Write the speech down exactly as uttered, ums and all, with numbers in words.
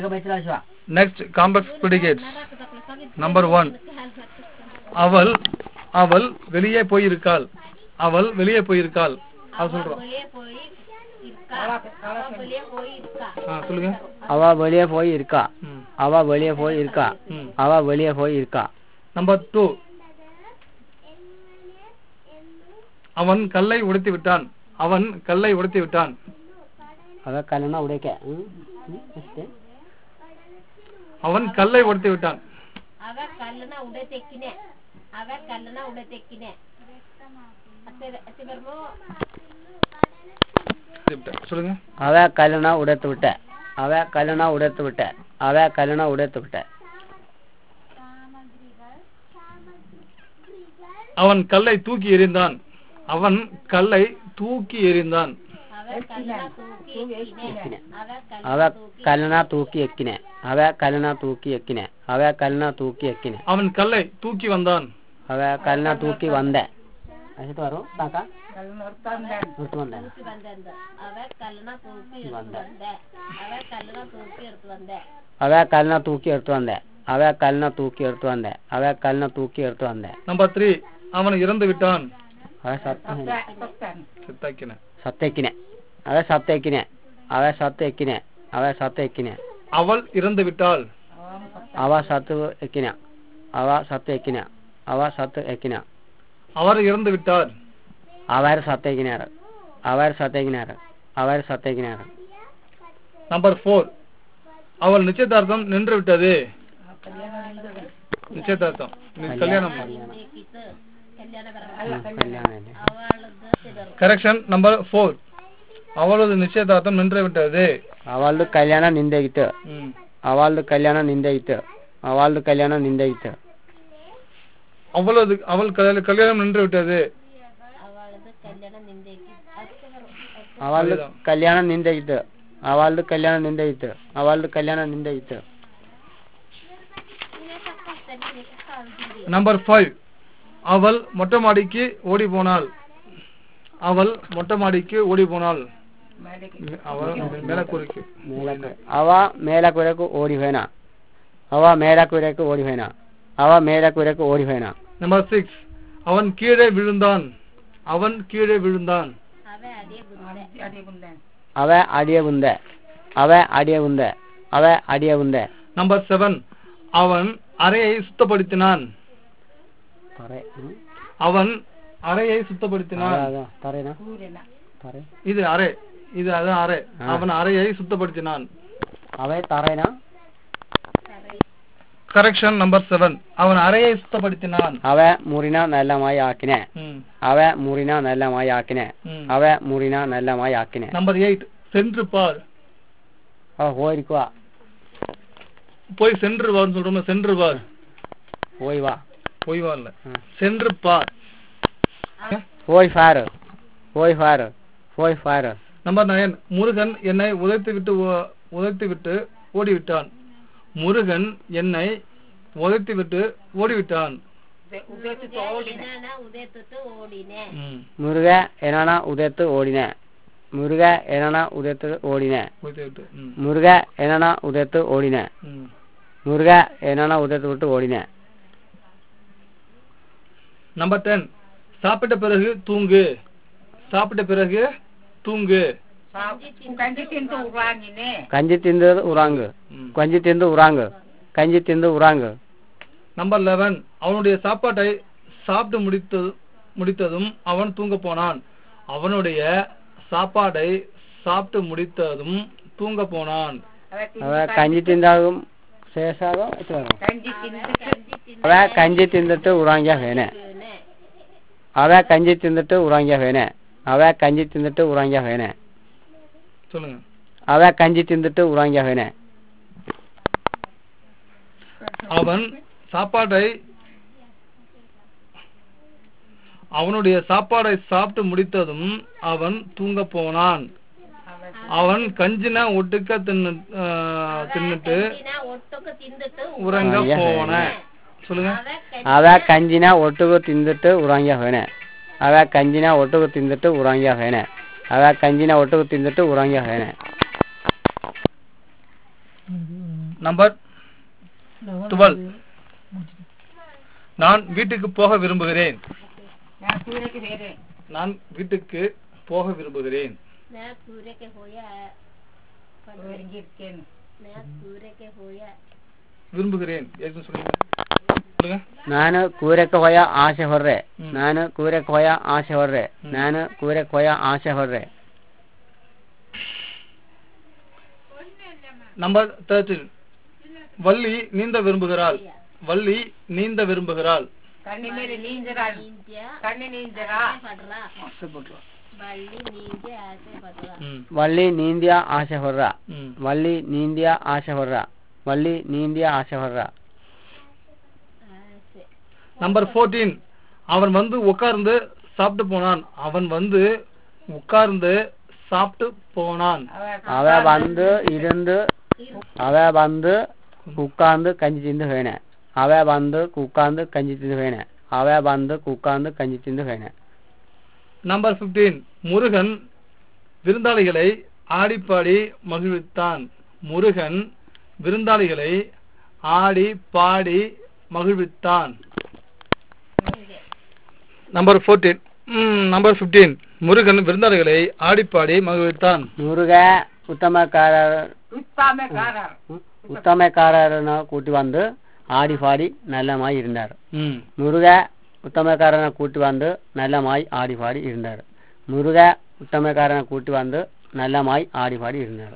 Next, complex predicates. Number one. அவள் அவள் வெளியே போய் இருக்காள். அவள் வெளியே போய் இருக்காள். அவ சொல்றோம். சொல்லுங்க. அவ வெளியே போய் இருக்கா. அவ வெளியே போய் இருக்கா. அவ வெளியே போய் இருக்கா. Number two. அவன் கல்லை உடைத்து விட்டான். அவன் கல்லை உடைத்து விட்டான். அவ கல்லனா உடைக்க. அவன் கல்லை உடைத்து விட்டான். அவ கல்லனா உடைத்தெக்கினே. அவ கல்லனா உடைத்தெக்கினே. சொல்லுங்க. அவ கல்லனா உடைத்து விட்ட. அவ கல்லனா உடைத்து விட்ட. அவ கல்லனா உடைத்து விட்ட. அவன் கல்லை தூக்கி எறிந்தான். அவன் கல்லை தூக்கி எறிந்தான். அவ கல்லனா தூக்கி எக்கினே. அவ கல்லனா தூக்கி எக்கினே. அவ கல்லனா தூக்கி எக்கினே. அவன் கல்லை தூக்கி வந்தான். அவ கல்லனா தூக்கி வந்த. அசிட்டு வரும் தாத்தா. எடுத்து வந்த. அவ கல்லனா தூக்கி எடுத்து வந்த. அவ கல்லனா தூக்கி எடுத்து வந்த. அவ கல்லனா தூக்கி எடுத்து வந்த. அவ கல்லனா தூக்கி எடுத்து வந்த. அவ கல்லனா தூக்கி எடுத்து வந்த. நம்பர் மூன்று. அவன் இறந்து விட்டான். அவ சத்தக்கினே. சத்தக்கினே. சத்தக்கினே. அவ சத்தக்கினே. அவ சத்தக்கினே. அவ சத்தக்கினே. அவள் இறந்து விட்டாள். அவ சத்து எக்கினே. அவ சத்து எக்கினே. அவ சத்து எக்கினே. அவர் இறந்து விட்டார். அவர் சத்தக்கினார். அவர் சத்தக்கினார். அவர் சத்தக்கினார். நம்பர் நான்கு. அவள் நிச்சயதார்த்தம் நின்று விட்டது. நிச்சயதார்த்தம் கல்யாணம். கரெக்ஷன். நம்பர் நான்கு. அவளது நிச்சயதார்த்தம் நின்று விட்டது. அவளது கல்யாணம் நின்றுவிட்டது. அவளது கல்யாணம் நின்றுவிட்டது. அவளது கல்யாணம் நின்றுவிட்டது. அவளது அவள் கல்யாணம் நின்று விட்டது. அவளது கல்யாணம் நின்றுவிட்டது. அவளது கல்யாணம் நின்றுவிட்டது. அவளது கல்யாணம் நின்றுவிட்டது. நம்பர் ஐந்து. அவள் மொட்டை மாடிக்கு ஓடி போனாள். அவள் மொட்டை மாடிக்கு ஓடி போனாள். மேலக்கூரைக்கு. அவ மேலக்கூரைக்கு ஓடி போனா. அவ மேலக்கூரைக்கு ஓடி போனா. அவ மேலக்கூரைக்கு ஓடி போனா. நம்பர் ஆறு. அவன் கீழே விழுந்தான். அவன் கீழே விழுந்தான். அவ அடிய உந்த. அவ அடிய உந்த. அவ அடிய உந்த. நம்பர் ஏழு. அவன் அறையை சுத்தப்படுத்தினான். அவன் அறையை சுத்தப்படுத்தினான். இது அறை. இது அதான் அறை. அவன் அறையை சுத்தப்படுத்தினான். அவை தரைனா. கரெக்ஷன். நம்பர் ஏழு. அவன் அறையை சுத்தப்படுத்தினான். அவ முறினா நல்லமாய் ஆக்கினே. அவ முறினா நல்லமாய் ஆக்கினே. அவ முறினா நல்லமாய் ஆக்கினே. நம்பர் எட்டு. சென்று பார். அவ போயிருக்குவா. போய் சென்று வான்னு சொல்றோம். சென்று பார். போய் வா. போய் வா இல்ல. சென்று பார். போய் பாரு. போய் பாரு. போய் பாரு. நம்பர் ஒன்பது. முருகன் என்னை உதைத்து விட்டு உதைத்து விட்டு ஓடிவிட்டான். முருகன் என்னை உதைத்து விட்டு ஓடிவிட்டான். முருக என்னன்னா உதைத்து ஓடின. முருக என்னன்னா உதைத்து ஓடின. முருக என்னன்னா உதைத்து ஓடின. முருக என்னன்னா உதைத்து விட்டு ஓடின. நம்பர் பத்து. சாப்பிட்ட பிறகு தூங்கு. சாப்பிட்ட பிறகு தூங்கு. கஞ்சி திந்து உறாங்கு. கஞ்சி திந்து உறாங்கு. கஞ்சி திந்து உறாங்கு. நம்பர் பதினொன்று. அவனுடைய சாப்பாட்டை சாப்பிட்டு முடித்தது முடித்ததும் அவன் தூங்க போனான். அவனுடைய சாப்பாடை சாப்பிட்டு முடித்ததும் தூங்க போனான். கஞ்சி திந்தாகும் சேஷாகும். அவ கஞ்சி திந்துட்டு உறாங்கியா வேணே. அவ கஞ்சி திந்துட்டு உறாங்கியா வேணே. அவ கஞ்சி திந்துட்டு உறாங்கியா வேணே. சொல்லுங்க. அவ கஞ்சி திந்துட்டு உறாங்கியா வேணே. அவன் சாப்பாட்டை அவனுடைய சாப்பாடை சாப்பிட்டு முடித்ததும் அவன் தூங்க போனான். அவன் கஞ்சினா ஒட்டுக்க தின்னு தின்னுட்டு உறங்க போன. சொல்லுங்க. அவ கஞ்சினா ஒட்டுக்கு தின்னுட்டு உறங்கியா வேணே. அவ கஞ்சினா ஒட்டுக்கு தின்னுட்டு உறங்கியா வேணே. அவ கஞ்சினா ஒட்டுக்கு தின்னுட்டு உறங்கியா வேணே. Number twelve. நான் வீட்டுக்கு போக விரும்புகிறேன். நான் வீட்டுக்கு போக விரும்புகிறேன். விரும்புகிறேன் ನಾನು ಕೂರಕ್ಕೆ ಹೋಯ ಆಸೆ ಹೊರ್ರೆ. ನಾನು ಕೂರಕ್ಕೆ ಹೋಯ ಆಸೆ ಹೊರ್ರೆ. ನಾನು ಕೂರಕ್ಕೆ ಹೋಯ ಆಸೆ ಹೊರ್ರೆ. Number thirteen. வள்ளி நீந்த விரும்புகிறாள். வள்ளி நீந்த விரும்புகிறாள். வள்ளி நீந்திய ஆசை ಹೊರ್ರ. வள்ளி நீந்திய ஆசை ಹೊರ್ರ. வள்ளி நீந்திய ஆசை ಹೊರ್ರ. நம்பர் பதினான்கு. அவன் வந்து உட்கார்ந்து சாப்பிட்டு போனான். அவன் வந்து உட்கார்ந்து சாப்பிட்டு போனான். அவ வந்து இருந்து அவ வந்து உட்கார்ந்து கஞ்சி திந்து ಹೋಯನ. அவ வந்து உட்கார்ந்து கஞ்சி திந்து ಹೋಯன. அவ வந்து உட்கார்ந்து கஞ்சி திந்து ಹೋಯன. நம்பர் பதினைந்து. முருகன் விருந்தாளிகளை ஆடிப்பாடி மகிழ்வித்தான். முருகன் விருந்தாளிகளை ஆடி பாடி மகிழ்வித்தான். நம்பர் பதினான்கு. நம்பர் பதினைந்து. முருகன் விருந்தாளிகளை ஆடிப்பாடி மகிழ்வித்தான். முருக உத்தமக்காரர் உத்தமக்காரரன கூட்டி வந்து ஆடி பாடி நல்லமாய் இருந்தார். முருக உத்தமக்காரனை கூட்டி வந்து நல்லமாய் ஆடி பாடி இருந்தார். முருக உத்தமக்காரனை கூட்டி வந்து நல்லமாய் ஆடி பாடி இருந்தார்.